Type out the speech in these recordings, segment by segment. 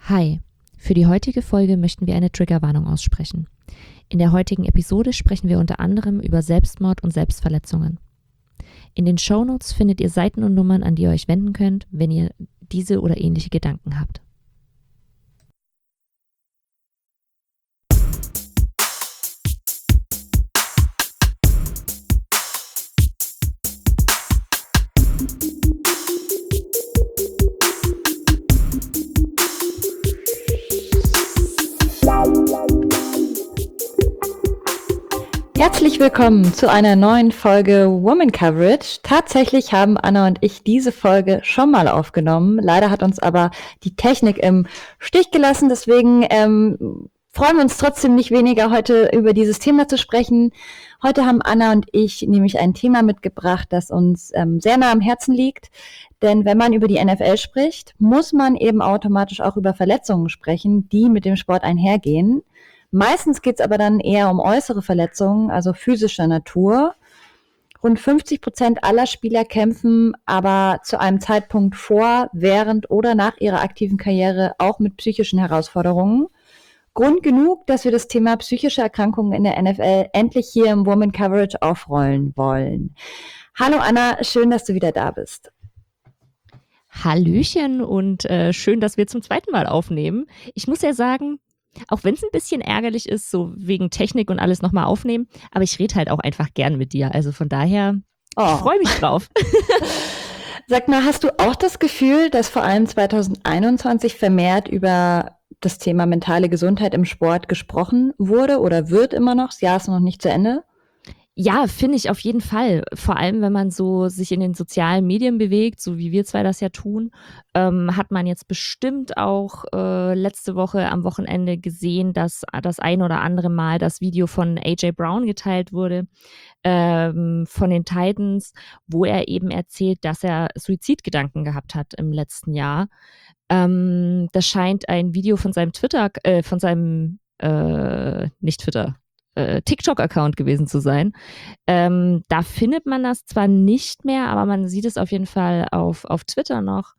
Hi, für die heutige Folge möchten wir eine Triggerwarnung aussprechen. In der heutigen Episode sprechen wir unter anderem über Selbstmord und Selbstverletzungen. In den Shownotes findet ihr Seiten und Nummern, an die ihr euch wenden könnt, wenn ihr diese oder ähnliche Gedanken habt. Herzlich willkommen zu einer neuen Folge Woman Coverage. Tatsächlich haben Anna und ich diese Folge schon mal aufgenommen. Leider hat uns aber die Technik im Stich gelassen. Deswegen freuen wir uns trotzdem nicht weniger, heute über dieses Thema zu sprechen. Heute haben Anna und ich nämlich ein Thema mitgebracht, das uns sehr nah am Herzen liegt. Denn wenn man über die NFL spricht, muss man eben automatisch auch über Verletzungen sprechen, die mit dem Sport einhergehen. Meistens geht es aber dann eher um äußere Verletzungen, also physischer Natur. Rund 50% aller Spieler kämpfen aber zu einem Zeitpunkt vor, während oder nach ihrer aktiven Karriere auch mit psychischen Herausforderungen. Grund genug, dass wir das Thema psychische Erkrankungen in der NFL endlich hier im Woman Coverage aufrollen wollen. Hallo Anna, schön, dass du wieder da bist. Hallöchen und schön, dass wir zum zweiten Mal aufnehmen. Ich muss ja sagen, auch wenn es ein bisschen ärgerlich ist, so wegen Technik und alles nochmal aufnehmen, aber ich rede halt auch einfach gern mit dir. Also von daher, ich freue mich drauf. Sag mal, hast du auch das Gefühl, dass vor allem 2021 vermehrt über das Thema mentale Gesundheit im Sport gesprochen wurde oder wird immer noch? Das Jahr ist noch nicht zu Ende. Ja, finde ich auf jeden Fall. Vor allem, wenn man so sich in den sozialen Medien bewegt, so wie wir zwei das ja tun, hat man jetzt bestimmt auch letzte Woche am Wochenende gesehen, dass das ein oder andere Mal das Video von AJ Brown geteilt wurde, von den Titans, wo er eben erzählt, dass er Suizidgedanken gehabt hat im letzten Jahr. Das scheint ein Video von seinem nicht Twitter, TikTok-Account gewesen zu sein. Da findet man das zwar nicht mehr, aber man sieht es auf jeden Fall auf Twitter noch.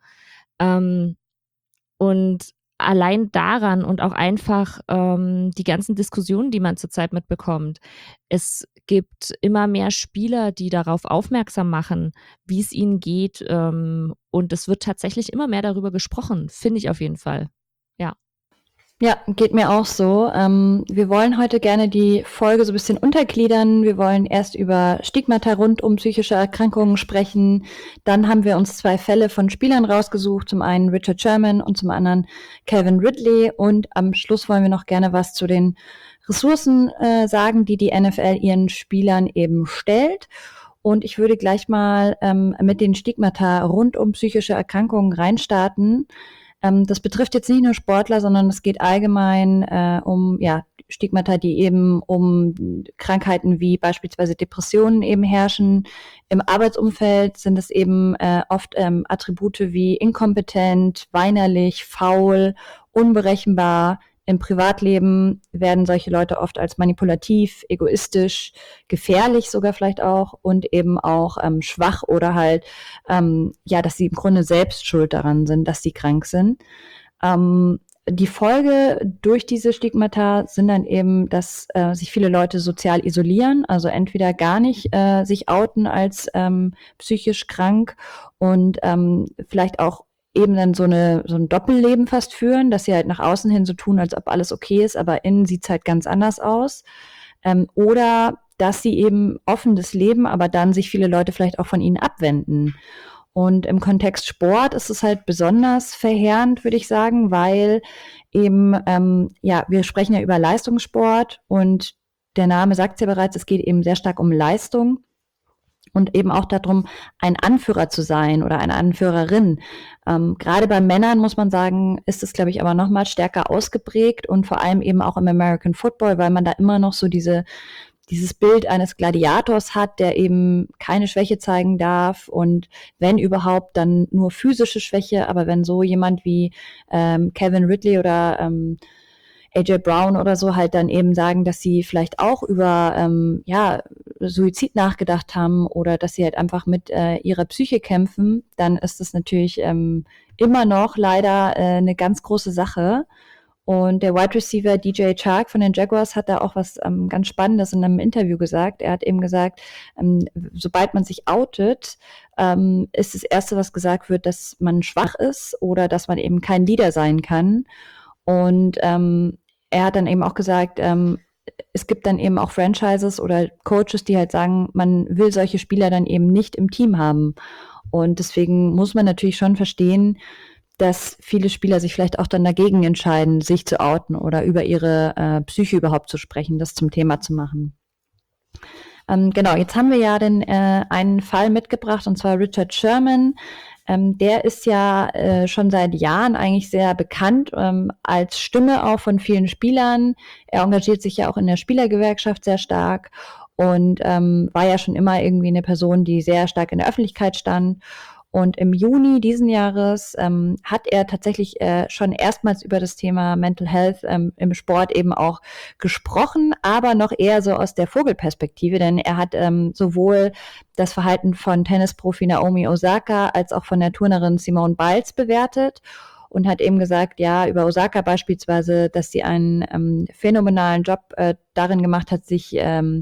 Und allein daran und auch einfach die ganzen Diskussionen, die man zurzeit mitbekommt. Es gibt immer mehr Spieler, die darauf aufmerksam machen, wie es ihnen geht. Und es wird tatsächlich immer mehr darüber gesprochen, finde ich auf jeden Fall. Ja. Ja, geht mir auch so. Wir wollen heute gerne die Folge so ein bisschen untergliedern. Wir wollen erst über Stigmata rund um psychische Erkrankungen sprechen. Dann haben wir uns 2 Fälle von Spielern rausgesucht. Zum einen Richard Sherman und zum anderen Calvin Ridley. Und am Schluss wollen wir noch gerne was zu den Ressourcen sagen, die die NFL ihren Spielern eben stellt. Und ich würde gleich mal mit den Stigmata rund um psychische Erkrankungen reinstarten. Das betrifft jetzt nicht nur Sportler, sondern es geht allgemein um Stigmata, die eben um Krankheiten wie beispielsweise Depressionen eben herrschen. Im Arbeitsumfeld sind es eben oft Attribute wie inkompetent, weinerlich, faul, unberechenbar. Im Privatleben werden solche Leute oft als manipulativ, egoistisch, gefährlich sogar vielleicht auch und eben auch schwach oder halt, dass sie im Grunde selbst schuld daran sind, dass sie krank sind. Die Folge durch diese Stigmata sind dann eben, dass sich viele Leute sozial isolieren, also entweder gar nicht sich outen als psychisch krank und vielleicht auch eben dann so ein Doppelleben fast führen, dass sie halt nach außen hin so tun, als ob alles okay ist, aber innen sieht's halt ganz anders aus. Oder dass sie eben offenes Leben, aber dann sich viele Leute vielleicht auch von ihnen abwenden. Und im Kontext Sport ist es halt besonders verheerend, würde ich sagen, weil eben, wir sprechen ja über Leistungssport und der Name sagt ja bereits, es geht eben sehr stark um Leistung. Und eben auch darum, ein Anführer zu sein oder eine Anführerin. Gerade bei Männern, muss man sagen, ist es, glaube ich, aber noch mal stärker ausgeprägt und vor allem eben auch im American Football, weil man da immer noch so dieses Bild eines Gladiators hat, der eben keine Schwäche zeigen darf und wenn überhaupt, dann nur physische Schwäche. Aber wenn so jemand wie Calvin Ridley oder AJ Brown oder so halt dann eben sagen, dass sie vielleicht auch über Suizid nachgedacht haben oder dass sie halt einfach mit ihrer Psyche kämpfen, dann ist das natürlich immer noch leider eine ganz große Sache. Und der Wide Receiver DJ Chark von den Jaguars hat da auch was ganz Spannendes in einem Interview gesagt. Er hat eben gesagt, sobald man sich outet, ist das Erste, was gesagt wird, dass man schwach ist oder dass man eben kein Leader sein kann. Und er hat dann eben auch gesagt, es gibt dann eben auch Franchises oder Coaches, die halt sagen, man will solche Spieler dann eben nicht im Team haben. Und deswegen muss man natürlich schon verstehen, dass viele Spieler sich vielleicht auch dann dagegen entscheiden, sich zu outen oder über ihre Psyche überhaupt zu sprechen, das zum Thema zu machen. Genau, jetzt haben wir ja einen Fall mitgebracht, und zwar Richard Sherman. Der ist ja schon seit Jahren eigentlich sehr bekannt als Stimme auch von vielen Spielern. Er engagiert sich ja auch in der Spielergewerkschaft sehr stark und war ja schon immer irgendwie eine Person, die sehr stark in der Öffentlichkeit stand. Und im Juni diesen Jahres hat er tatsächlich schon erstmals über das Thema Mental Health im Sport eben auch gesprochen, aber noch eher so aus der Vogelperspektive, denn er hat sowohl das Verhalten von Tennisprofi Naomi Osaka als auch von der Turnerin Simone Biles bewertet und hat eben gesagt, ja, über Osaka beispielsweise, dass sie einen phänomenalen Job darin gemacht hat, sich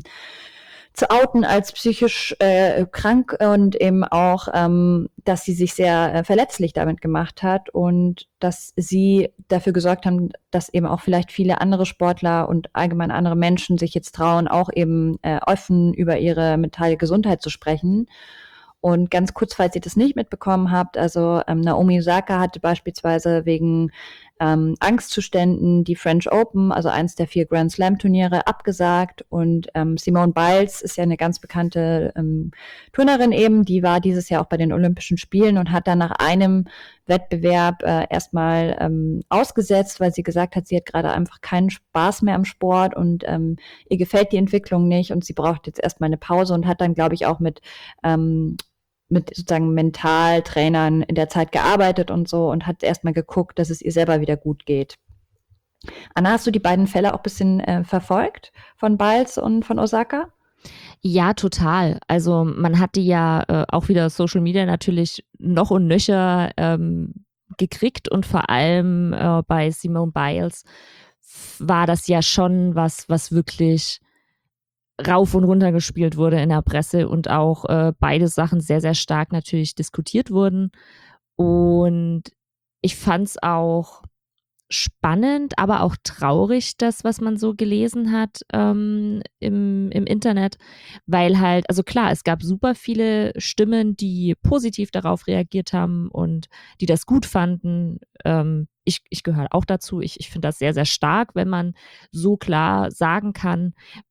zu outen als psychisch krank und eben auch, dass sie sich sehr verletzlich damit gemacht hat und dass sie dafür gesorgt haben, dass eben auch vielleicht viele andere Sportler und allgemein andere Menschen sich jetzt trauen, auch eben offen über ihre mentale Gesundheit zu sprechen. Und ganz kurz, falls ihr das nicht mitbekommen habt, also Naomi Osaka hatte beispielsweise wegen Angstzuständen die French Open, also eins der 4 Grand Slam Turniere, abgesagt. Und Simone Biles ist ja eine ganz bekannte Turnerin eben, die war dieses Jahr auch bei den Olympischen Spielen und hat dann nach einem Wettbewerb erstmal ausgesetzt, weil sie gesagt hat, sie hat gerade einfach keinen Spaß mehr am Sport und ihr gefällt die Entwicklung nicht und sie braucht jetzt erstmal eine Pause und hat dann, glaube ich, auch mit sozusagen Mentaltrainern in der Zeit gearbeitet und so und hat erstmal geguckt, dass es ihr selber wieder gut geht. Anna, hast du die beiden Fälle auch ein bisschen verfolgt von Biles und von Osaka? Ja, total. Also man hat die ja auch wieder Social Media natürlich noch und nöcher gekriegt und vor allem bei Simone Biles war das ja schon was wirklich rauf und runter gespielt wurde in der Presse und auch beide Sachen sehr, sehr stark natürlich diskutiert wurden. Und ich fand es auch spannend, aber auch traurig, das, was man so gelesen hat im Internet, weil halt, also klar, es gab super viele Stimmen, die positiv darauf reagiert haben und die das gut fanden. Ich gehöre auch dazu. Ich finde das sehr, sehr stark, wenn man so klar sagen kann,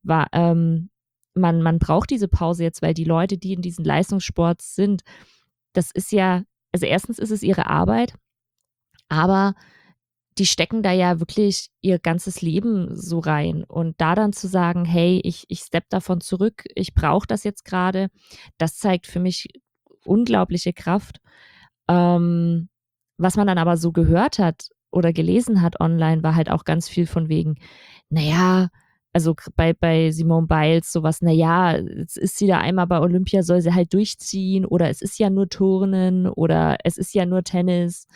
man braucht diese Pause jetzt, weil die Leute, die in diesen Leistungssports sind, das ist ja, also erstens ist es ihre Arbeit, aber die stecken da ja wirklich ihr ganzes Leben so rein. Und da dann zu sagen, hey, ich step davon zurück, ich brauche das jetzt gerade, das zeigt für mich unglaubliche Kraft. Was man dann aber so gehört hat oder gelesen hat online, war halt auch ganz viel von wegen, naja, also bei Simone Biles sowas, naja, jetzt ist sie da einmal bei Olympia, soll sie halt durchziehen oder es ist ja nur Turnen oder es ist ja nur Tennis.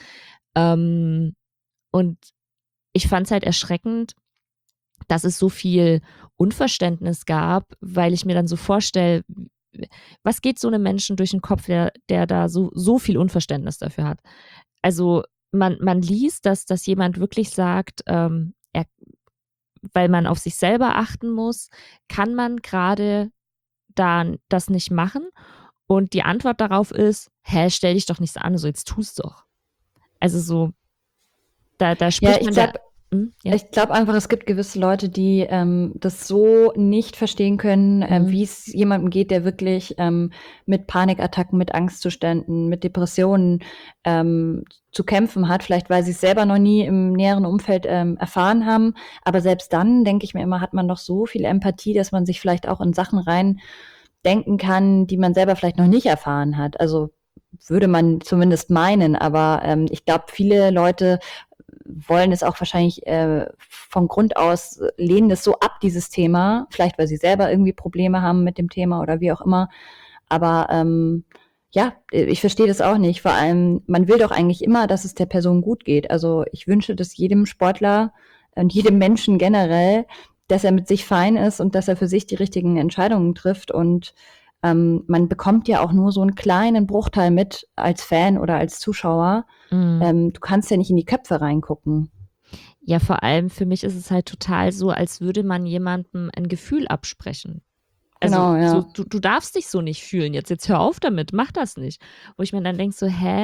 Und ich fand es halt erschreckend, dass es so viel Unverständnis gab, weil ich mir dann so vorstelle, was geht so einem Menschen durch den Kopf, der da so viel Unverständnis dafür hat. Also man liest, dass jemand wirklich sagt, weil man auf sich selber achten muss, kann man gerade da das nicht machen. Und die Antwort darauf ist, stell dich doch nicht so an, so jetzt tust doch. Also so, da spricht man da. Ich glaube einfach, es gibt gewisse Leute, die das so nicht verstehen können, wie es jemandem geht, der wirklich mit Panikattacken, mit Angstzuständen, mit Depressionen zu kämpfen hat. Vielleicht, weil sie es selber noch nie im näheren Umfeld erfahren haben. Aber selbst dann, denke ich mir immer, hat man noch so viel Empathie, dass man sich vielleicht auch in Sachen rein denken kann, die man selber vielleicht noch nicht erfahren hat. Also würde man zumindest meinen. Aber ich glaube, viele Leute wollen es auch wahrscheinlich von Grund aus, lehnen es so ab, dieses Thema, vielleicht weil sie selber irgendwie Probleme haben mit dem Thema oder wie auch immer. Aber ja, ich verstehe das auch nicht. Vor allem, man will doch eigentlich immer, dass es der Person gut geht. Also ich wünsche das jedem Sportler und jedem Menschen generell, dass er mit sich fein ist und dass er für sich die richtigen Entscheidungen trifft. Und man bekommt ja auch nur so einen kleinen Bruchteil mit als Fan oder als Zuschauer. Du kannst ja nicht in die Köpfe reingucken. Ja, vor allem für mich ist es halt total so, als würde man jemandem ein Gefühl absprechen. Also Genau, so, ja. du darfst dich so nicht fühlen. Jetzt hör auf damit, mach das nicht. Wo ich mir dann denke, so,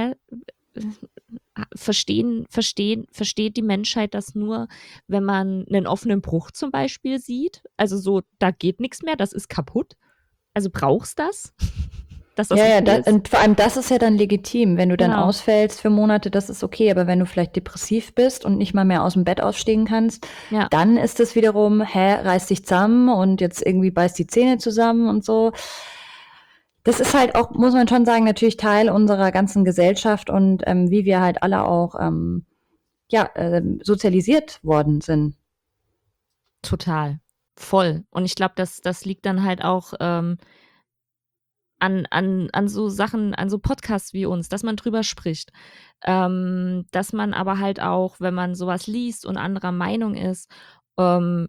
versteht die Menschheit das nur, wenn man einen offenen Bruch zum Beispiel sieht? Also so, da geht nichts mehr, das ist kaputt. Also brauchst das, dass das Ja, ja, okay ist? und vor allem das ist ja dann legitim. Wenn du dann Genau. ausfällst für Monate, das ist okay. Aber wenn du vielleicht depressiv bist und nicht mal mehr aus dem Bett ausstehen kannst, Ja, dann ist es wiederum, reiß dich zusammen und jetzt irgendwie beiß die Zähne zusammen und so. Das ist halt auch, muss man schon sagen, natürlich Teil unserer ganzen Gesellschaft und wie wir halt alle auch sozialisiert worden sind. total. Voll. Und ich glaube, das liegt dann halt auch an so Sachen, an so Podcasts wie uns, dass man drüber spricht. Dass man aber halt auch, wenn man sowas liest und anderer Meinung ist, ähm,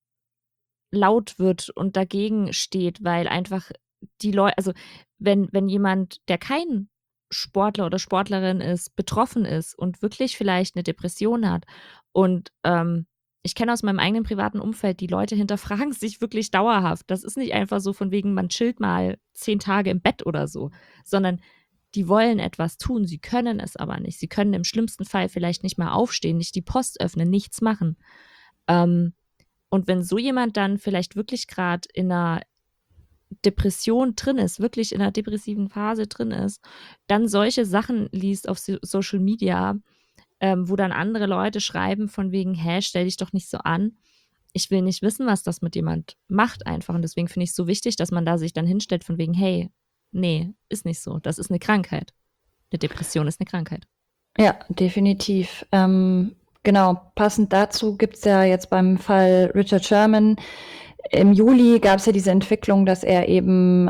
laut wird und dagegen steht, weil einfach die Leute, also wenn jemand, der kein Sportler oder Sportlerin ist, betroffen ist und wirklich vielleicht eine Depression hat und ich kenne aus meinem eigenen privaten Umfeld, die Leute hinterfragen sich wirklich dauerhaft. Das ist nicht einfach so von wegen, man chillt mal 10 Tage im Bett oder so, sondern die wollen etwas tun, sie können es aber nicht. Sie können im schlimmsten Fall vielleicht nicht mal aufstehen, nicht die Post öffnen, nichts machen. Ähm, und wenn so jemand dann vielleicht wirklich gerade in einer Depression drin ist, wirklich in einer depressiven Phase drin ist, dann solche Sachen liest auf Social Media, wo dann andere Leute schreiben von wegen: „Hä, stell dich doch nicht so an.“ Ich will nicht wissen, was das mit jemand macht einfach. Und deswegen finde ich es so wichtig, dass man da sich dann hinstellt von wegen: „Hey, nee, ist nicht so. Das ist eine Krankheit. Eine Depression ist eine Krankheit.“ Ja, definitiv. Genau, passend dazu gibt's ja jetzt beim Fall Richard Sherman im Juli gab es ja diese Entwicklung, dass er eben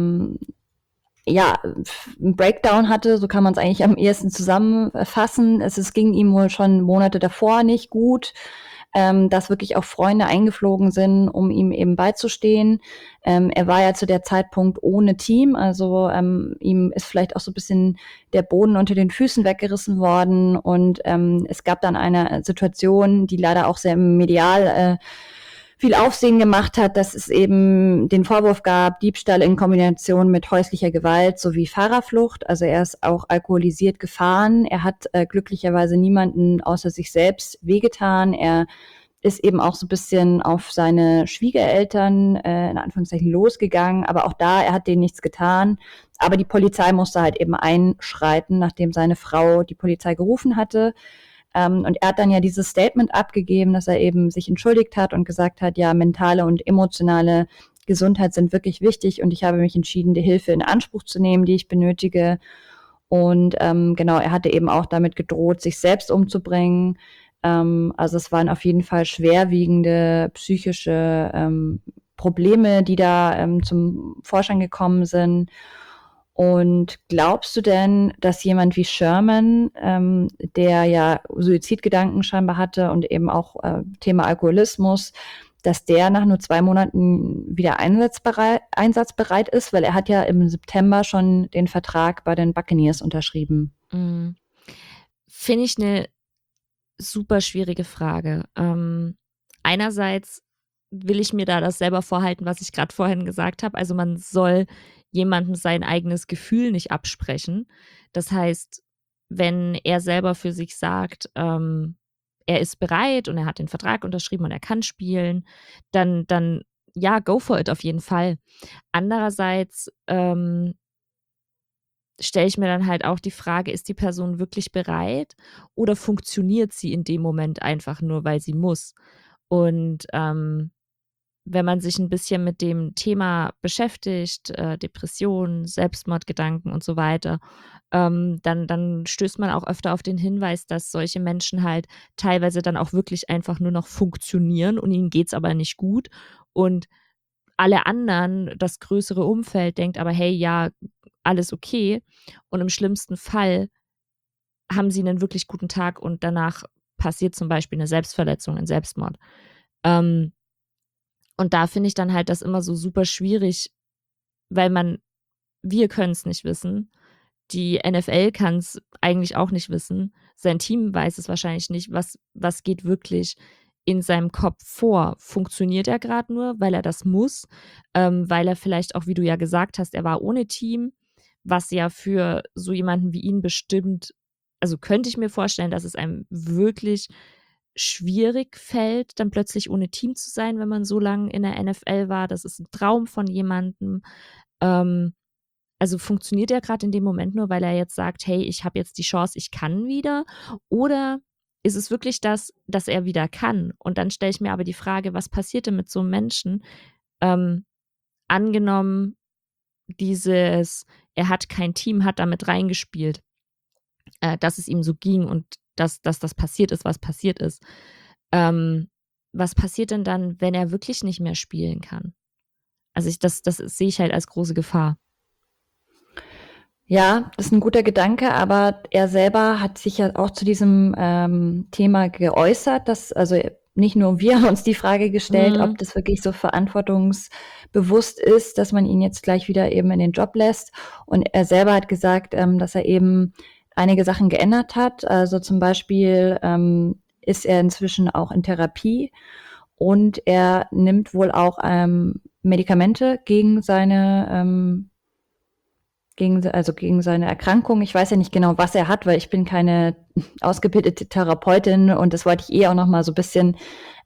ja, einen Breakdown hatte, so kann man es eigentlich am ehesten zusammenfassen. Es ging ihm wohl schon Monate davor nicht gut, dass wirklich auch Freunde eingeflogen sind, um ihm eben beizustehen. Er war ja zu der Zeitpunkt ohne Team, also ihm ist vielleicht auch so ein bisschen der Boden unter den Füßen weggerissen worden und es gab dann eine Situation, die leider auch sehr medial viel Aufsehen gemacht hat, dass es eben den Vorwurf gab, Diebstahl in Kombination mit häuslicher Gewalt sowie Fahrerflucht. Also er ist auch alkoholisiert gefahren. Er hat glücklicherweise niemanden außer sich selbst wehgetan. Er ist eben auch so ein bisschen auf seine Schwiegereltern in Anführungszeichen losgegangen, aber auch da, er hat denen nichts getan. Aber die Polizei musste halt eben einschreiten, nachdem seine Frau die Polizei gerufen hatte. Und er hat dann ja dieses Statement abgegeben, dass er eben sich entschuldigt hat und gesagt hat, ja, mentale und emotionale Gesundheit sind wirklich wichtig und ich habe mich entschieden, die Hilfe in Anspruch zu nehmen, die ich benötige. Und genau, er hatte eben auch damit gedroht, sich selbst umzubringen. Also es waren auf jeden Fall schwerwiegende psychische Probleme, die da zum Vorschein gekommen sind. Und glaubst du denn, dass jemand wie Sherman, der ja Suizidgedanken scheinbar hatte und eben auch Thema Alkoholismus, dass der nach nur 2 Monaten wieder einsatzbereit ist? Weil er hat ja im September schon den Vertrag bei den Buccaneers unterschrieben. Mhm. Finde ich eine super schwierige Frage. Einerseits will ich mir da das selber vorhalten, was ich gerade vorhin gesagt habe. Also, man soll jemandem sein eigenes Gefühl nicht absprechen. Das heißt, wenn er selber für sich sagt, er ist bereit und er hat den Vertrag unterschrieben und er kann spielen, dann ja, go for it auf jeden Fall. Andererseits, stelle ich mir dann halt auch die Frage, ist die Person wirklich bereit oder funktioniert sie in dem Moment einfach nur, weil sie muss? Und wenn man sich ein bisschen mit dem Thema beschäftigt, Depressionen, Selbstmordgedanken und so weiter, dann stößt man auch öfter auf den Hinweis, dass solche Menschen halt teilweise dann auch wirklich einfach nur noch funktionieren und ihnen geht's aber nicht gut und alle anderen, das größere Umfeld denkt aber: „Hey, ja, alles okay." Und im schlimmsten Fall haben sie einen wirklich guten Tag und danach passiert zum Beispiel eine Selbstverletzung, ein Selbstmord. Ähm, und da finde ich dann halt das immer so super schwierig, weil wir können es nicht wissen. Die NFL kann es eigentlich auch nicht wissen. Sein Team weiß es wahrscheinlich nicht. Was geht wirklich in seinem Kopf vor? Funktioniert er gerade nur, weil er das muss? Weil er vielleicht auch, wie du ja gesagt hast, er war ohne Team, was ja für so jemanden wie ihn bestimmt, also könnte ich mir vorstellen, dass es einem wirklich schwierig fällt, dann plötzlich ohne Team zu sein, wenn man so lange in der NFL war. Das ist ein Traum von jemandem. Ähm, also funktioniert er gerade in dem Moment nur, weil er jetzt sagt: „Hey, ich habe jetzt die Chance, ich kann wieder?" Oder ist es wirklich das, dass er wieder kann? Und dann stelle ich mir aber die Frage, was passiert denn mit so einem Menschen? Ähm, angenommen, er hat kein Team, hat damit reingespielt, dass es ihm so ging und dass das passiert ist, was passiert ist. Ähm, was passiert denn dann, wenn er wirklich nicht mehr spielen kann? Also das sehe ich halt als große Gefahr. Ja, das ist ein guter Gedanke, aber er selber hat sich ja auch zu diesem Thema geäußert, dass also nicht nur wir haben uns die Frage gestellt, ob Mhm. das wirklich so verantwortungsbewusst ist, dass man ihn jetzt gleich wieder eben in den Job lässt. Und er selber hat gesagt, dass er eben einige Sachen geändert hat. Also zum Beispiel ist er inzwischen auch in Therapie und er nimmt wohl auch Medikamente gegen gegen seine Erkrankung. Ich weiß ja nicht genau, was er hat, weil ich bin keine ausgebildete Therapeutin und das wollte ich auch noch mal so ein bisschen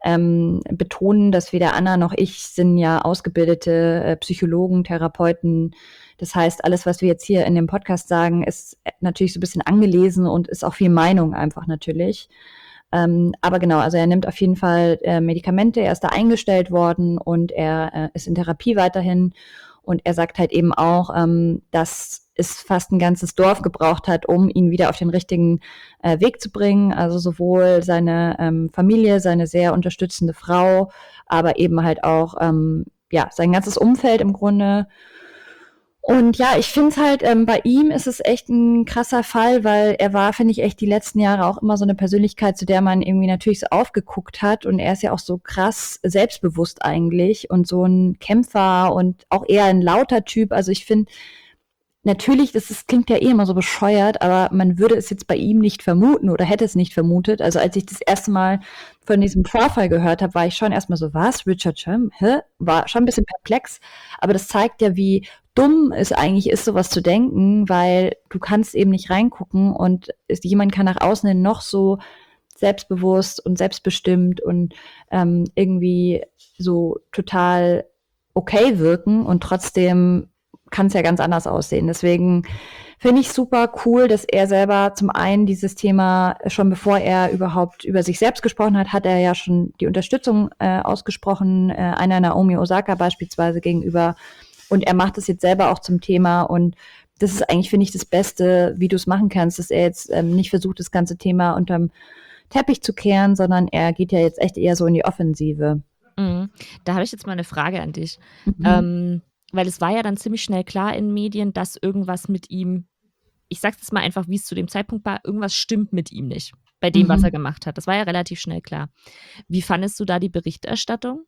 betonen, dass weder Anna noch ich sind ja ausgebildete Psychologen, Therapeuten. Das heißt, alles, was wir jetzt hier in dem Podcast sagen, ist natürlich so ein bisschen angelesen und ist auch viel Meinung einfach natürlich. Aber genau, also er nimmt auf jeden Fall Medikamente, er ist da eingestellt worden und er ist in Therapie weiterhin. Und er sagt halt eben auch, dass es fast ein ganzes Dorf gebraucht hat, um ihn wieder auf den richtigen Weg zu bringen. Also sowohl seine Familie, seine sehr unterstützende Frau, aber eben halt auch ja, sein ganzes Umfeld im Grunde. Und ja, ich finde es halt, bei ihm ist es echt ein krasser Fall, weil er war, finde ich, echt die letzten Jahre auch immer so eine Persönlichkeit, zu der man irgendwie natürlich so aufgeguckt hat. Und er ist ja auch so krass selbstbewusst eigentlich und so ein Kämpfer und auch eher ein lauter Typ. Also ich finde, natürlich, klingt ja eh immer so bescheuert, aber man würde es jetzt bei ihm nicht vermuten oder hätte es nicht vermutet. Also als ich das erste Mal von diesem Vorfall gehört habe, war ich schon erstmal so, was? Richard Sherman? Hä? War schon ein bisschen perplex. Aber das zeigt ja, wie dumm es eigentlich ist, sowas zu denken, weil du kannst eben nicht reingucken und jemand kann nach außen hin noch so selbstbewusst und selbstbestimmt und irgendwie so total okay wirken und trotzdem kann es ja ganz anders aussehen. Deswegen finde ich super cool, dass er selber zum einen dieses Thema, schon bevor er überhaupt über sich selbst gesprochen hat, hat er ja schon die Unterstützung ausgesprochen, einer Naomi Osaka beispielsweise gegenüber. Und er macht es jetzt selber auch zum Thema. Und das ist eigentlich, finde ich, das Beste, wie du es machen kannst, dass er jetzt nicht versucht, das ganze Thema unterm Teppich zu kehren, sondern er geht ja jetzt echt eher so in die Offensive. Mhm. Da habe ich jetzt mal eine Frage an dich. Mhm. Weil es war ja dann ziemlich schnell klar in Medien, dass irgendwas mit ihm, ich sage jetzt mal einfach, wie es zu dem Zeitpunkt war, irgendwas stimmt mit ihm nicht bei dem, was er Mhm. gemacht hat. Das war ja relativ schnell klar. Wie fandest du da die Berichterstattung?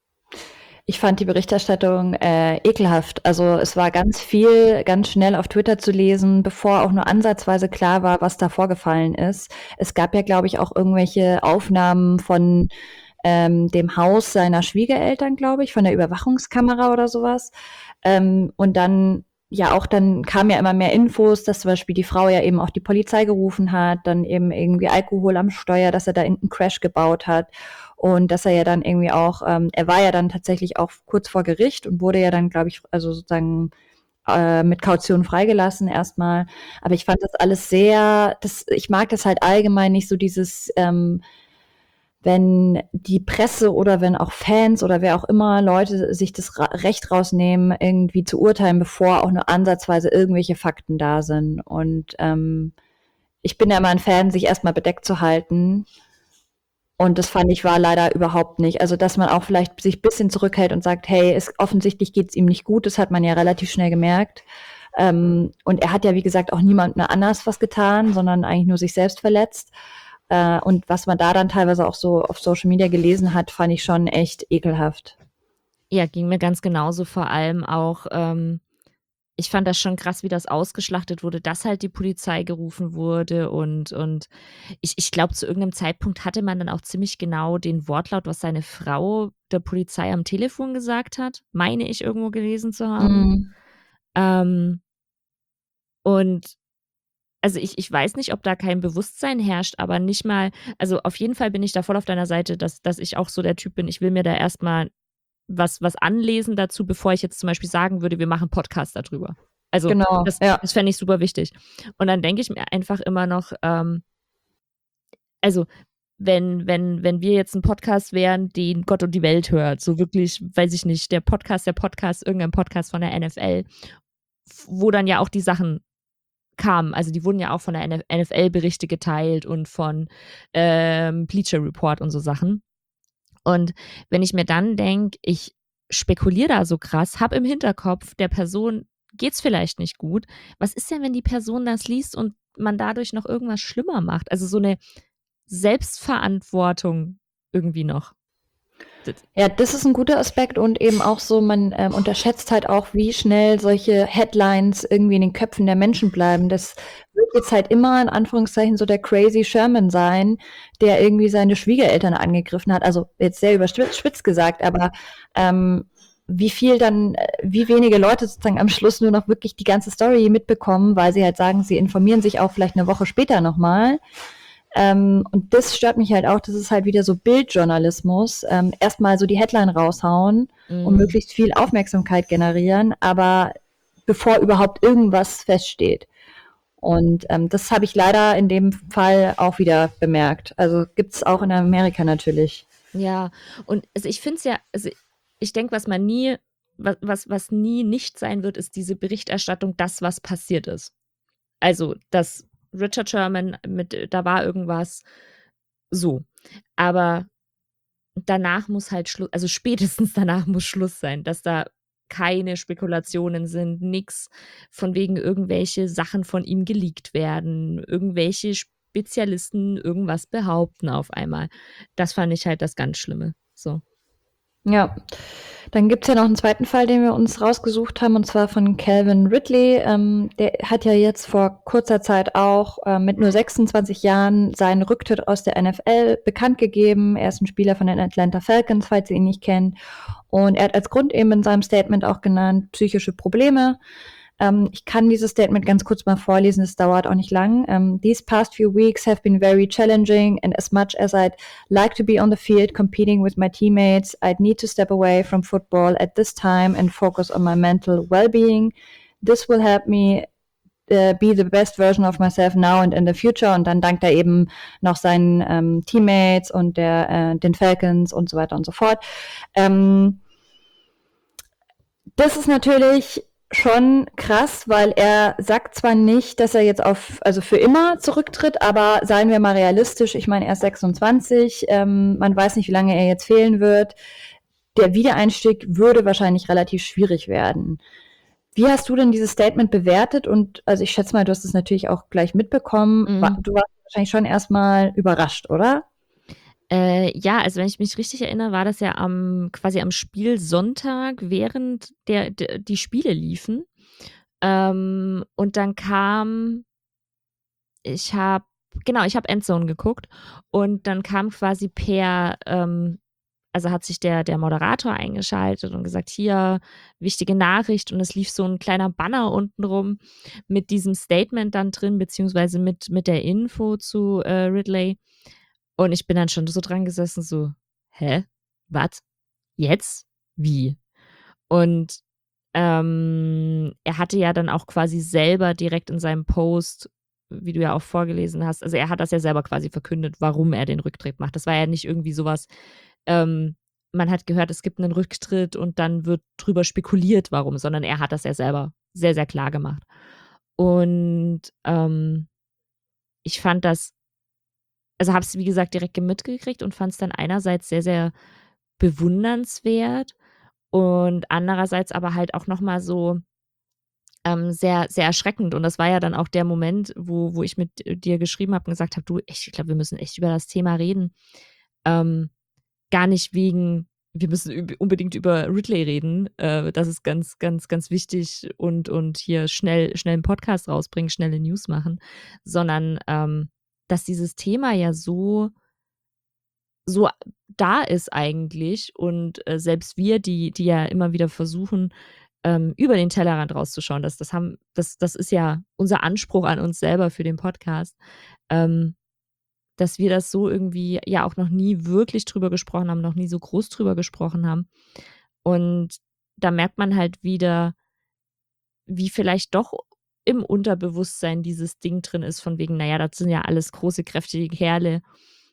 Ich fand die Berichterstattung ekelhaft. Also es war ganz viel, ganz schnell auf Twitter zu lesen, bevor auch nur ansatzweise klar war, was da vorgefallen ist. Es gab ja, glaube ich, auch irgendwelche Aufnahmen von dem Haus seiner Schwiegereltern, glaube ich, von der Überwachungskamera oder sowas. Und dann ja auch dann kamen ja immer mehr Infos, dass zum Beispiel die Frau ja eben auch die Polizei gerufen hat, dann eben irgendwie Alkohol am Steuer, dass er da irgendeinen Crash gebaut hat und dass er ja dann irgendwie auch, er war ja dann tatsächlich auch kurz vor Gericht und wurde ja dann, glaube ich, also sozusagen mit Kaution freigelassen erstmal. Aber ich fand das alles sehr, ich mag das halt allgemein nicht so dieses wenn die Presse oder wenn auch Fans oder wer auch immer Leute sich das Recht rausnehmen, irgendwie zu urteilen, bevor auch nur ansatzweise irgendwelche Fakten da sind. Und ich bin ja immer ein Fan, sich erstmal bedeckt zu halten. Und das fand ich war leider überhaupt nicht. Also, dass man auch vielleicht sich ein bisschen zurückhält und sagt, hey, offensichtlich geht es ihm nicht gut, das hat man ja relativ schnell gemerkt. Und er hat ja, wie gesagt, auch niemandem anders was getan, sondern eigentlich nur sich selbst verletzt. Und was man da dann teilweise auch so auf Social Media gelesen hat, fand ich schon echt ekelhaft. Ja, ging mir ganz genauso, vor allem auch, ich fand das schon krass, wie das ausgeschlachtet wurde, dass halt die Polizei gerufen wurde und ich glaube, zu irgendeinem Zeitpunkt hatte man dann auch ziemlich genau den Wortlaut, was seine Frau der Polizei am Telefon gesagt hat, meine ich irgendwo gelesen zu haben. Mhm. Ähm, und also ich weiß nicht, ob da kein Bewusstsein herrscht, aber nicht mal, also auf jeden Fall bin ich da voll auf deiner Seite, dass ich auch so der Typ bin, ich will mir da erst mal was anlesen dazu, bevor ich jetzt zum Beispiel sagen würde, wir machen Podcast darüber. Also, Genau, das ja. das fände ich super wichtig. Und dann denke ich mir einfach immer noch, also, wenn wir jetzt 'n Podcast wären, den Gott und die Welt hört, so wirklich, weiß ich nicht, der Podcast, irgendein Podcast von der NFL, wo dann ja auch die Sachen kamen. Also, die wurden ja auch von der NFL-Berichte geteilt und von, Bleacher Report und so Sachen. Und wenn ich mir dann denke, ich spekuliere da so krass, habe im Hinterkopf, der Person geht's vielleicht nicht gut. Was ist denn, wenn die Person das liest und man dadurch noch irgendwas schlimmer macht? Also, so 'ne Selbstverantwortung irgendwie noch. D Ja, das ist ein guter Aspekt und eben auch so, man, unterschätzt halt auch, wie schnell solche Headlines irgendwie in den Köpfen der Menschen bleiben. Das wird jetzt halt immer in Anführungszeichen so der Crazy Sherman sein, der irgendwie seine Schwiegereltern angegriffen hat. Also, jetzt sehr überspitzt gesagt, aber, wie wenige Leute sozusagen am Schluss nur noch wirklich die ganze Story mitbekommen, weil sie halt sagen, sie informieren sich auch vielleicht eine Woche später noch mal. Und das stört mich halt auch, das ist halt wieder so Bildjournalismus. Erstmal so die Headline raushauen und Mhm. möglichst viel Aufmerksamkeit generieren, aber bevor überhaupt irgendwas feststeht. Und das habe ich leider in dem Fall auch wieder bemerkt. Also gibt's auch in Amerika natürlich. Ja, und also ich finde es ja, also ich denke, was man nie, was nie nicht sein wird, ist diese Berichterstattung, das, was passiert ist. Also, dass Richard Sherman da war irgendwas, so. Aber danach muss halt Schluss, also spätestens danach muss Schluss sein, dass da keine Spekulationen sind, nix von wegen irgendwelche Sachen von ihm geleakt werden, irgendwelche Spezialisten irgendwas behaupten auf einmal. Das fand ich halt das ganz Schlimme, so. Ja. Dann gibt's ja noch einen zweiten Fall, den wir uns rausgesucht haben, und zwar von Calvin Ridley. Der hat ja jetzt vor kurzer Zeit auch mit nur 26 Jahren seinen Rücktritt aus der NFL bekannt gegeben. Er ist ein Spieler von den Atlanta Falcons, falls ihr ihn nicht kennt. Und er hat als Grund eben in seinem Statement auch genannt, psychische Probleme. Ich kann dieses Statement ganz kurz mal vorlesen, es dauert auch nicht lang. These past few weeks have been very challenging, and as much as I'd like to be on the field competing with my teammates, I'd need to step away from football at this time and focus on my mental well-being. This will help me be the best version of myself now and in the future. Und dann dankt er eben noch seinen Teammates und den Falcons und so weiter und so fort. Das ist natürlich schon krass, weil er sagt zwar nicht, dass er jetzt also für immer zurücktritt, aber seien wir mal realistisch, ich meine, er ist 26, man weiß nicht, wie lange er jetzt fehlen wird. Der Wiedereinstieg würde wahrscheinlich relativ schwierig werden. Wie hast du denn dieses Statement bewertet? Und also ich schätze mal, du hast es natürlich auch gleich mitbekommen. Mhm. Du warst wahrscheinlich schon erstmal überrascht, oder? Ja, also wenn ich mich richtig erinnere, war das ja quasi am Spielsonntag, während die Spiele liefen. Und dann kam, ich habe ich habe Endzone geguckt und dann kam quasi also hat sich der Moderator eingeschaltet und gesagt: „Hier, wichtige Nachricht", und es lief so ein kleiner Banner unten rum mit diesem Statement dann drin, beziehungsweise mit der Info zu, Ridley. Und ich bin dann schon so dran gesessen, so: „Hä? Was? Jetzt? Wie?" Und, er hatte ja dann auch quasi selber direkt in seinem Post wie du ja auch vorgelesen hast, also er hat das ja selber quasi verkündet, warum er den Rücktritt macht. Das war ja nicht irgendwie sowas, man hat gehört, es gibt einen Rücktritt und dann wird drüber spekuliert, warum, sondern er hat das ja selber sehr, sehr klar gemacht. Und ich fand das, also habe es, wie gesagt, direkt mitgekriegt und fand es dann einerseits sehr, sehr bewundernswert und andererseits aber halt auch noch mal so sehr, sehr erschreckend. Und das war ja dann auch der Moment, wo ich mit dir geschrieben habe und gesagt habe, du, ich glaube, wir müssen echt über das Thema reden. Gar nicht wegen, wir müssen unbedingt über Ridley reden. Das ist ganz, ganz, ganz wichtig und hier schnell einen Podcast rausbringen, schnelle News machen, sondern dass dieses Thema ja so da ist eigentlich und selbst wir, die ja immer wieder versuchen, über den Tellerrand rauszuschauen, das ist ja unser Anspruch an uns selber für den Podcast, dass wir das so irgendwie ja auch noch nie wirklich drüber gesprochen haben, noch nie so groß drüber gesprochen haben. Und da merkt man halt wieder, wie vielleicht doch im Unterbewusstsein dieses Ding drin ist von wegen, naja, das sind ja alles große, kräftige Kerle.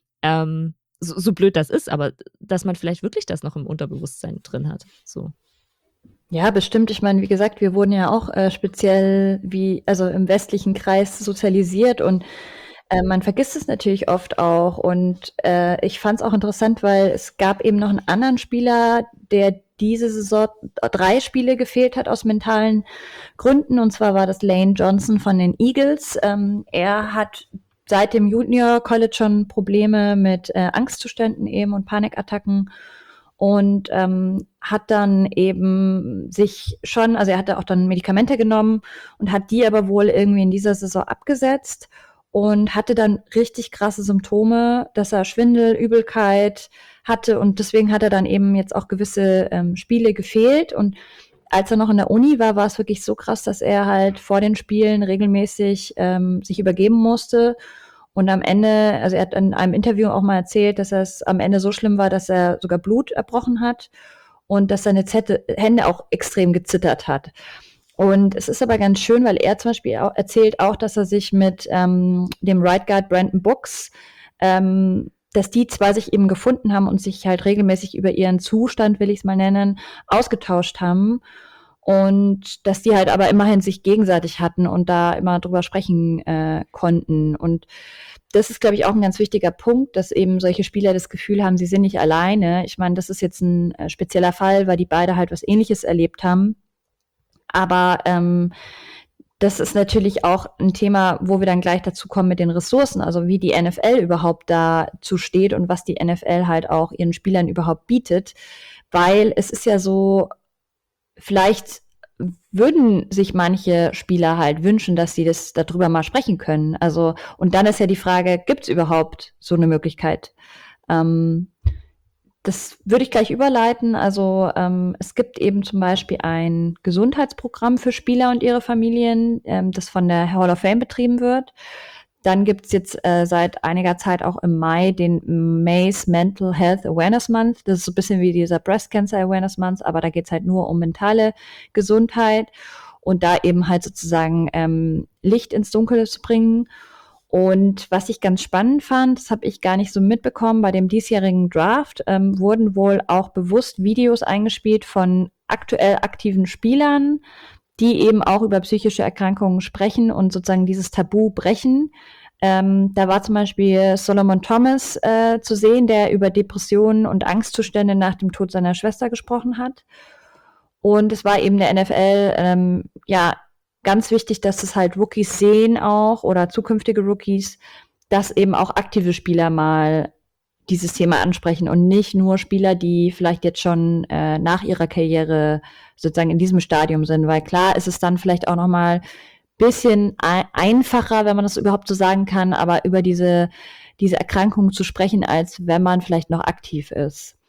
So blöd das ist, aber dass man vielleicht wirklich das noch im Unterbewusstsein drin hat. So. Ja, bestimmt. Ich meine, wie gesagt, wir wurden ja auch speziell also im westlichen Kreis sozialisiert und man vergisst es natürlich oft auch. Und ich fand es auch interessant, weil es gab eben noch einen anderen Spieler, der diese Saison 3 Spiele gefehlt hat aus mentalen Gründen. Und zwar war das Lane Johnson von den Eagles. Er hat seit dem Junior College schon Probleme mit Angstzuständen eben und Panikattacken und hat dann eben also er hatte auch dann Medikamente genommen und hat die aber wohl irgendwie in dieser Saison abgesetzt und hatte dann richtig krasse Symptome, dass er Schwindel, Übelkeit hatte und deswegen hat er dann eben jetzt auch gewisse Spiele gefehlt und als er noch in der Uni war, war es wirklich so krass, dass er halt vor den Spielen regelmäßig sich übergeben musste. Und am Ende, also er hat in einem Interview auch mal erzählt, dass es am Ende so schlimm war, dass er sogar Blut erbrochen hat und dass seine Hände auch extrem gezittert hat. Und es ist aber ganz schön, weil er zum Beispiel auch erzählt auch, dass er sich mit dem Right Guard Brandon Books, dass die zwei sich eben gefunden haben und sich halt regelmäßig über ihren Zustand, will ich es mal nennen, ausgetauscht haben. Und dass die halt aber immerhin sich gegenseitig hatten und da immer drüber sprechen konnten. Und das ist, glaube ich, auch ein ganz wichtiger Punkt, dass eben solche Spieler das Gefühl haben, sie sind nicht alleine. Ich meine, das ist jetzt ein spezieller Fall, weil die beide halt was Ähnliches erlebt haben. Aber das ist natürlich auch ein Thema, wo wir dann gleich dazu kommen mit den Ressourcen, also wie die NFL überhaupt dazu steht und was die NFL halt auch ihren Spielern überhaupt bietet. Weil es ist ja so, vielleicht würden sich manche Spieler halt wünschen, dass sie das darüber mal sprechen können. Also, und dann ist ja die Frage, gibt es überhaupt so eine Möglichkeit? Das würde ich gleich überleiten. Also es gibt eben zum Beispiel ein Gesundheitsprogramm für Spieler und ihre Familien, das von der Hall of Fame betrieben wird. Dann gibt es jetzt seit einiger Zeit auch im Mai den May's Mental Health Awareness Month. Das ist so ein bisschen wie dieser Breast Cancer Awareness Month, aber da geht es halt nur um mentale Gesundheit und da eben halt sozusagen Licht ins Dunkel zu bringen. Und was ich ganz spannend fand, das habe ich gar nicht so mitbekommen, bei dem diesjährigen Draft wurden wohl auch bewusst Videos eingespielt von aktuell aktiven Spielern, die eben auch über psychische Erkrankungen sprechen und sozusagen dieses Tabu brechen. Da war zum Beispiel Solomon Thomas zu sehen, der über Depressionen und Angstzustände nach dem Tod seiner Schwester gesprochen hat. Und es war eben der NFL, ganz wichtig, dass es halt Rookies sehen auch oder zukünftige Rookies, dass eben auch aktive Spieler mal dieses Thema ansprechen und nicht nur Spieler, die vielleicht jetzt schon nach ihrer Karriere sozusagen in diesem Stadium sind, weil klar ist es dann vielleicht auch noch mal bisschen einfacher, wenn man das überhaupt so sagen kann, aber über diese Erkrankung zu sprechen, als wenn man vielleicht noch aktiv ist.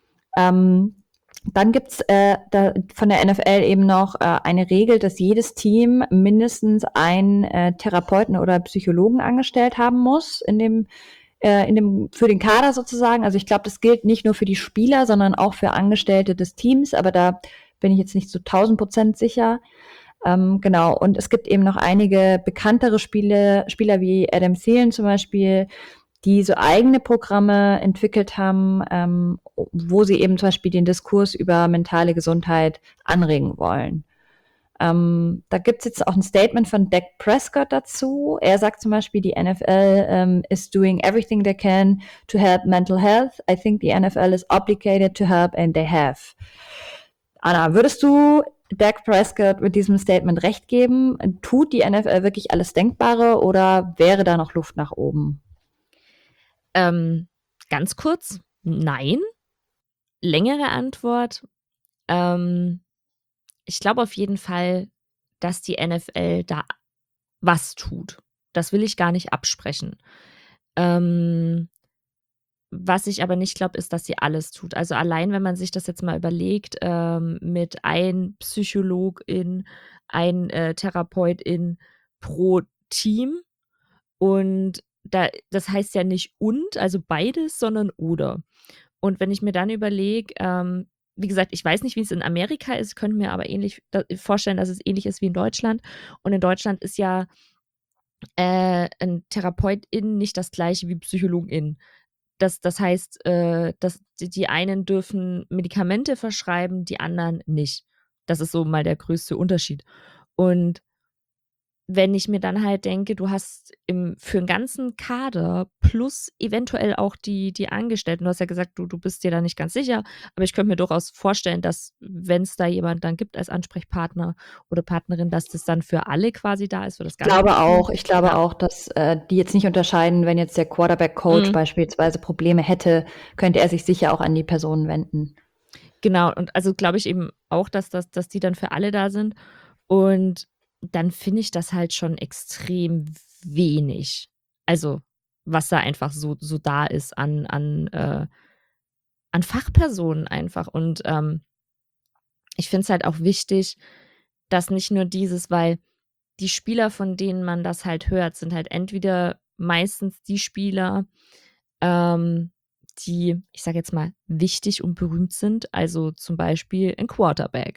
Dann gibt's von der NFL eben noch eine Regel, dass jedes Team mindestens einen Therapeuten oder Psychologen angestellt haben muss für den Kader sozusagen. Also ich glaube, das gilt nicht nur für die Spieler, sondern auch für Angestellte des Teams, aber da bin ich jetzt nicht zu 1000% sicher. Genau, und es gibt eben noch einige bekanntere Spieler wie Adam Thielen zum Beispiel, die so eigene Programme entwickelt haben, wo sie eben zum Beispiel den Diskurs über mentale Gesundheit anregen wollen. Da gibt's jetzt auch ein Statement von Dak Prescott dazu. Er sagt zum Beispiel, die NFL is doing everything they can to help mental health. I think the NFL is obligated to help and they have. Anna, würdest du Dak Prescott mit diesem Statement recht geben? Tut die NFL wirklich alles Denkbare oder wäre da noch Luft nach oben? Ganz kurz, nein. Längere Antwort, ich glaube auf jeden Fall, dass die NFL da was tut. Das will ich gar nicht absprechen. Was ich aber nicht glaube, ist, dass sie alles tut. Also allein, wenn man sich das jetzt mal überlegt, mit ein Psychologin, ein Therapeutin pro Team und das heißt ja nicht und, also beides, sondern oder. Und wenn ich mir dann überlege, wie gesagt, ich weiß nicht, wie es in Amerika ist, könnte mir aber ähnlich vorstellen, dass es ähnlich ist wie in Deutschland. Und in Deutschland ist ja ein Therapeutin nicht das gleiche wie Psychologin. Das heißt, dass die einen dürfen Medikamente verschreiben, die anderen nicht. Das ist so mal der größte Unterschied. Und wenn ich mir dann halt denke, du hast für 'n ganzen Kader plus eventuell auch die Angestellten, du hast ja gesagt, du bist dir da nicht ganz sicher, aber ich könnte mir durchaus vorstellen, dass, wenn es da jemand dann gibt als Ansprechpartner oder Partnerin, dass das dann für alle quasi da ist, für das ganze Team. Ich glaube Ja. auch, dass die jetzt nicht unterscheiden, wenn jetzt der Quarterback-Coach Mhm. beispielsweise Probleme hätte, könnte er sich sicher auch an die Personen wenden. Genau, und also glaube ich eben auch, dass die dann für alle da sind. Und dann finde ich das halt schon extrem wenig. Also, was da einfach so da ist an Fachpersonen einfach. Und ich finde es halt auch wichtig, dass nicht nur weil die Spieler, von denen man das halt hört, sind halt entweder meistens die Spieler, ähm, die, ich sage jetzt mal, wichtig und berühmt sind, also zum Beispiel ein Quarterback.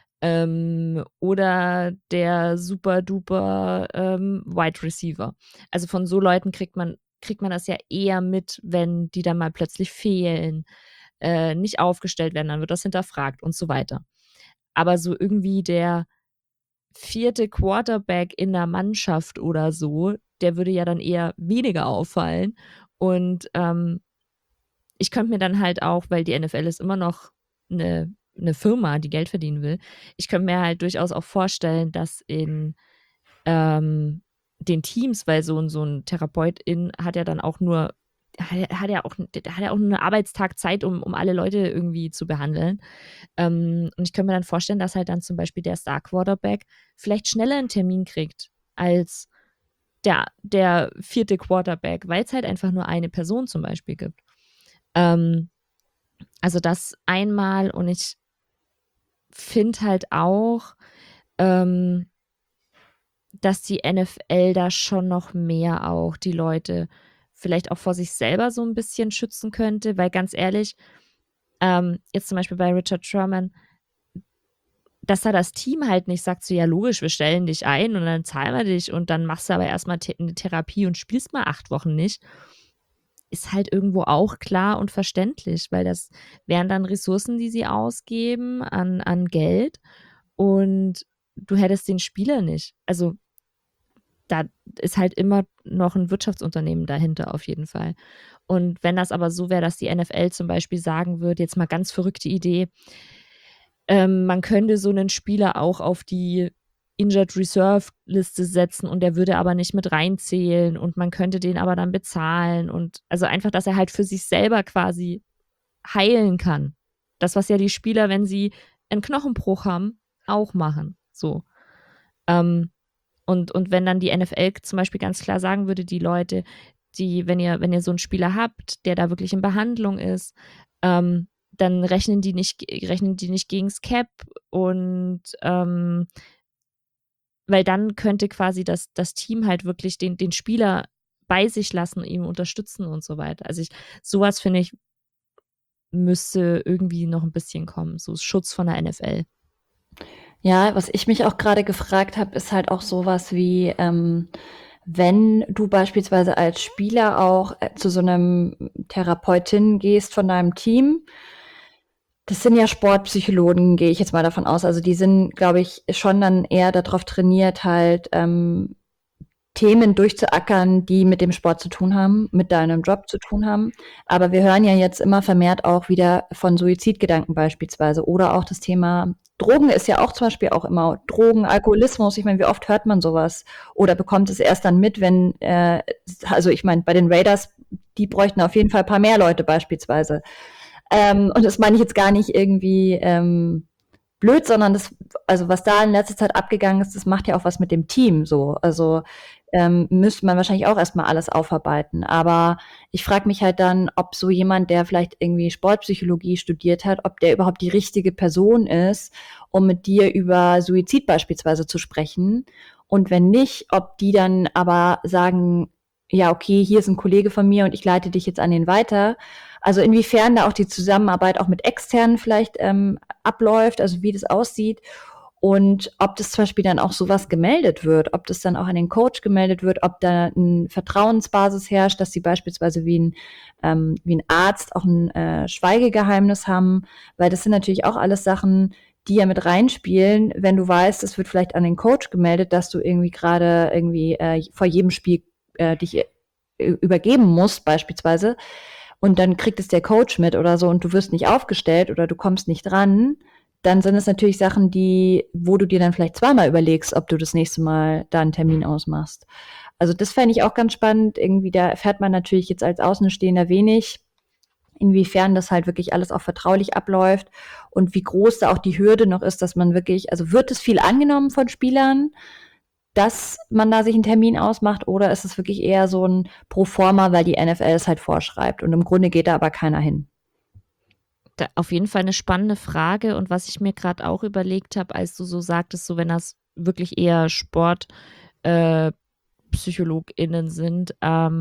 Oder der super duper Wide Receiver. Also von so Leuten kriegt man das ja eher mit, wenn die dann mal plötzlich fehlen, nicht aufgestellt werden, dann wird das hinterfragt und so weiter. Aber so irgendwie der vierte Quarterback in der Mannschaft oder so, der würde ja dann eher weniger auffallen. Und ich könnte mir dann halt auch, weil die NFL ist immer noch eine Firma, die Geld verdienen will, ich könnte mir halt durchaus auch vorstellen, dass in den Teams, weil so ein Therapeutin hat ja dann auch nur hat ja auch nur 'n Arbeitstag Zeit, um alle Leute irgendwie zu behandeln. Und ich könnte mir dann vorstellen, dass halt dann zum Beispiel der Star Quarterback vielleicht schneller einen Termin kriegt als der vierte Quarterback, weil es halt einfach nur eine Person zum Beispiel gibt. Ähm, also das einmal, und ich finde halt auch, ähm, dass die NFL da schon noch mehr auch die Leute vielleicht auch vor sich selber so ein bisschen schützen könnte, weil ganz ehrlich, jetzt zum Beispiel bei Richard Sherman, dass da das Team halt nicht sagt, so ja logisch, wir stellen dich ein und dann zahlen wir dich und dann machst du aber erstmal eine Therapie und spielst mal 8 Wochen nicht, ist halt irgendwo auch klar und verständlich, weil das wären dann Ressourcen, die sie ausgeben an Geld, und du hättest den Spieler nicht. Also da ist halt immer noch ein Wirtschaftsunternehmen dahinter auf jeden Fall. Und wenn das aber so wäre, dass die NFL zum Beispiel sagen würde, jetzt mal ganz verrückte Idee, man könnte so einen Spieler auch auf die Injured Reserve Liste setzen und der würde aber nicht mit reinzählen und man könnte den aber dann bezahlen, und also einfach, dass er halt für sich selber quasi heilen kann. Das, was ja die Spieler, wenn sie einen Knochenbruch haben, auch machen, so. Ähm, und wenn dann die NFL zum Beispiel ganz klar sagen würde, die Leute, wenn ihr so einen Spieler habt, der da wirklich in Behandlung ist, dann rechnen die nicht gegens Cap, und weil dann könnte quasi das Team halt wirklich den Spieler bei sich lassen, ihn unterstützen und so weiter. Also sowas finde ich, müsste irgendwie noch ein bisschen kommen, so Schutz von der NFL. Ja, was ich mich auch gerade gefragt habe, ist halt auch sowas wie, wenn du beispielsweise als Spieler auch zu so einem Therapeutin gehst von deinem Team, das sind ja Sportpsychologen, gehe ich jetzt mal davon aus. Also die sind, glaube ich, schon dann eher darauf trainiert, halt Themen durchzuackern, die mit dem Sport zu tun haben, mit deinem Job zu tun haben. Aber wir hören ja jetzt immer vermehrt auch wieder von Suizidgedanken beispielsweise oder auch das Thema Drogen ist ja auch zum Beispiel auch immer Drogen, Alkoholismus. Ich meine, wie oft hört man sowas oder bekommt es erst dann mit, wenn, also ich meine, bei den Raiders, die bräuchten auf jeden Fall ein paar mehr Leute beispielsweise. Und das meine ich jetzt gar nicht irgendwie blöd, sondern das, also was da in letzter Zeit abgegangen ist, das macht ja auch was mit dem Team so. Also müsste man wahrscheinlich auch erstmal alles aufarbeiten. Aber ich frage mich halt dann, ob so jemand, der vielleicht irgendwie Sportpsychologie studiert hat, ob der überhaupt die richtige Person ist, um mit dir über Suizid beispielsweise zu sprechen. Und wenn nicht, ob die dann aber sagen, ja, okay, hier ist ein Kollege von mir und ich leite dich jetzt an den weiter. Also inwiefern da auch die Zusammenarbeit auch mit Externen vielleicht abläuft, also wie das aussieht und ob das zum Beispiel dann auch sowas gemeldet wird, ob das dann auch an den Coach gemeldet wird, ob da eine Vertrauensbasis herrscht, dass sie beispielsweise wie ein Arzt auch ein Schweigegeheimnis haben, weil das sind natürlich auch alles Sachen, die ja mit reinspielen, wenn du weißt, es wird vielleicht an den Coach gemeldet, dass du irgendwie gerade irgendwie vor jedem Spiel dich übergeben musst beispielsweise und dann kriegt es der Coach mit oder so und du wirst nicht aufgestellt oder du kommst nicht dran, dann sind es natürlich Sachen, wo du dir dann vielleicht zweimal überlegst, ob du das nächste Mal da einen Termin ausmachst. Also das fände ich auch ganz spannend. Irgendwie, da erfährt man natürlich jetzt als Außenstehender wenig, inwiefern das halt wirklich alles auch vertraulich abläuft und wie groß da auch die Hürde noch ist, dass man wirklich, also wird es viel angenommen von Spielern, dass man da sich einen Termin ausmacht oder ist es wirklich eher so ein Proforma, weil die NFL es halt vorschreibt und im Grunde geht da aber keiner hin? Auf jeden Fall eine spannende Frage und was ich mir gerade auch überlegt habe, als du so sagtest, so wenn das wirklich eher SportpsychologInnen sind,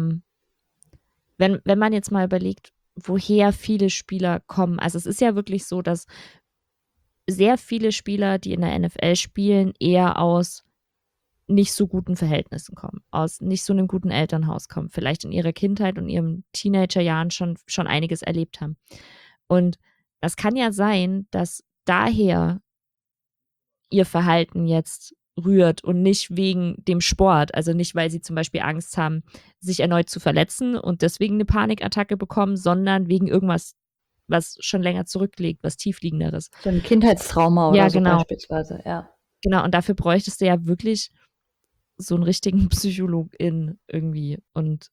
wenn man jetzt mal überlegt, woher viele Spieler kommen. Also es ist ja wirklich so, dass sehr viele Spieler, die in der NFL spielen, eher aus nicht so guten Verhältnissen kommen, aus nicht so einem guten Elternhaus kommen, vielleicht in ihrer Kindheit und ihren Teenagerjahren schon einiges erlebt haben. Und das kann ja sein, dass daher ihr Verhalten jetzt rührt und nicht wegen dem Sport. Also nicht, weil sie zum Beispiel Angst haben, sich erneut zu verletzen und deswegen eine Panikattacke bekommen, sondern wegen irgendwas, was schon länger zurückliegt, was tiefliegenderes. So ein Kindheitstrauma Ja, oder so genau. beispielsweise, ja. Genau. Und dafür bräuchtest du ja wirklich so einen richtigen PsychologIn irgendwie. Und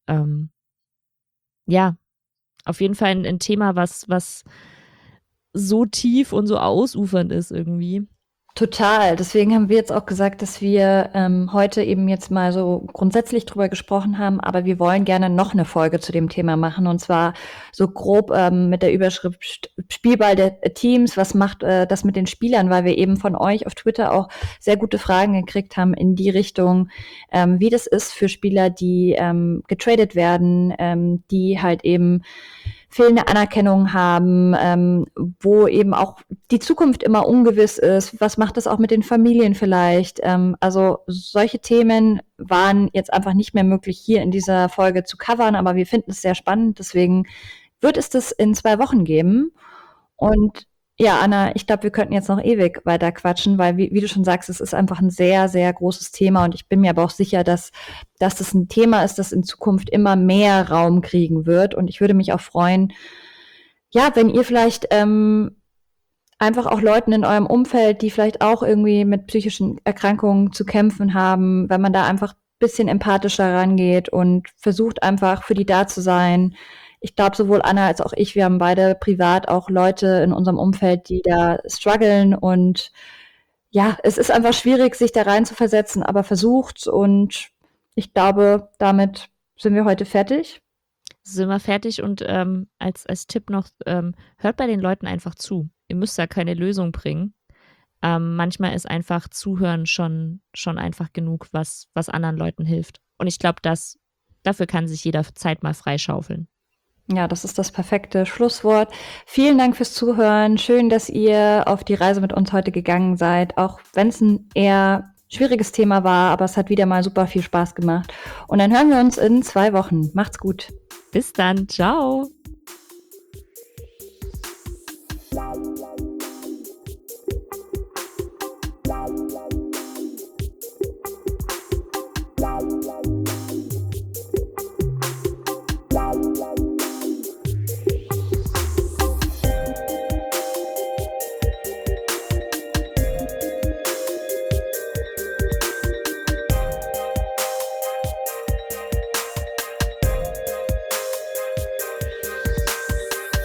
ja, auf jeden Fall ein Thema, was so tief und so ausufernd ist irgendwie. Total. Deswegen haben wir jetzt auch gesagt, dass wir heute eben jetzt mal so grundsätzlich drüber gesprochen haben, aber wir wollen gerne noch eine Folge zu dem Thema machen und zwar so grob mit der Überschrift Spielball der Teams. Was macht das mit den Spielern? Weil wir eben von euch auf Twitter auch sehr gute Fragen gekriegt haben in die Richtung, wie das ist für Spieler, die getradet werden, die halt eben fehlende Anerkennung haben, wo eben auch die Zukunft immer ungewiss ist. Was macht das auch mit den Familien vielleicht? Also solche Themen waren jetzt einfach nicht mehr möglich hier in dieser Folge zu covern, aber wir finden es sehr spannend. Deswegen wird es das in 2 Wochen geben. Und ja, Anna, ich glaube, wir könnten jetzt noch ewig weiter quatschen, weil, wie du schon sagst, es ist einfach ein sehr, sehr großes Thema und ich bin mir aber auch sicher, dass das ein Thema ist, das in Zukunft immer mehr Raum kriegen wird. Und ich würde mich auch freuen, ja, wenn ihr vielleicht einfach auch Leuten in eurem Umfeld, die vielleicht auch irgendwie mit psychischen Erkrankungen zu kämpfen haben, wenn man da einfach ein bisschen empathischer rangeht und versucht einfach für die da zu sein. Ich glaube, sowohl Anna als auch ich, wir haben beide privat auch Leute in unserem Umfeld, die da strugglen und ja, es ist einfach schwierig, sich da rein zu versetzen, aber versucht's und ich glaube, damit sind wir heute fertig. Sind wir fertig und als Tipp noch, hört bei den Leuten einfach zu. Ihr müsst da keine Lösung bringen. Manchmal ist einfach Zuhören schon einfach genug, was anderen Leuten hilft. Und ich glaube, dafür kann sich jeder Zeit mal freischaufeln. Ja, das ist das perfekte Schlusswort. Vielen Dank fürs Zuhören. Schön, dass ihr auf die Reise mit uns heute gegangen seid, auch wenn es ein eher schwieriges Thema war, aber es hat wieder mal super viel Spaß gemacht. Und dann hören wir uns in 2 Wochen. Macht's gut. Bis dann. Ciao.